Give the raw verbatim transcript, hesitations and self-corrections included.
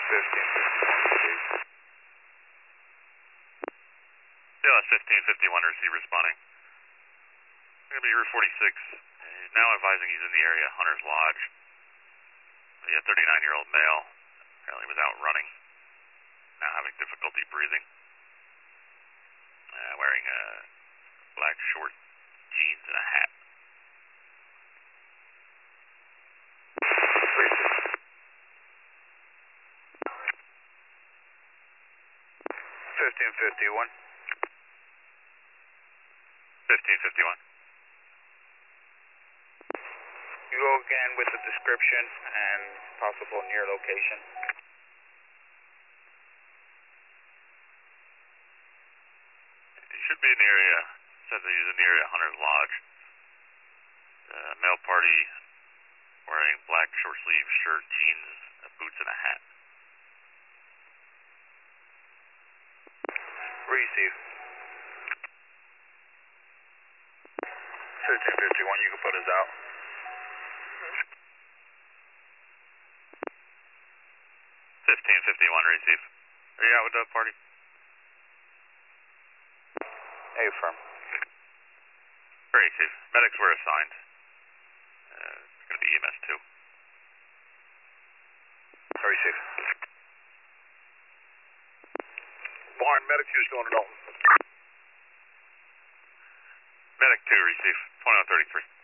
fifteen fifty-one. C L S fifteen fifty-one, receive responding. Going to be Route forty-six. He's now advising he's in the area, Hunter's Lodge. Yeah, thirty-nine-year-old male. Apparently was out running. Now having difficulty breathing. Uh, wearing uh, black short jeans and a hat. fifteen fifty-one. fifteen fifty-one. You go again with the description and possible near location. He should be in the area. Says that he's in the area of Hunter's Lodge. Uh, male party wearing black short sleeve shirt, jeans, uh, boots, and a hat. Receive. fifteen fifty-one, you can put us out. fifteen fifty-one, receive. Are you out with the party? Affirm. Receive. Medics were assigned. Uh, it's going to be E M S two. Receive. Barn, medic two's going to Dalton. Medic two, receive. twenty-one thirty-three.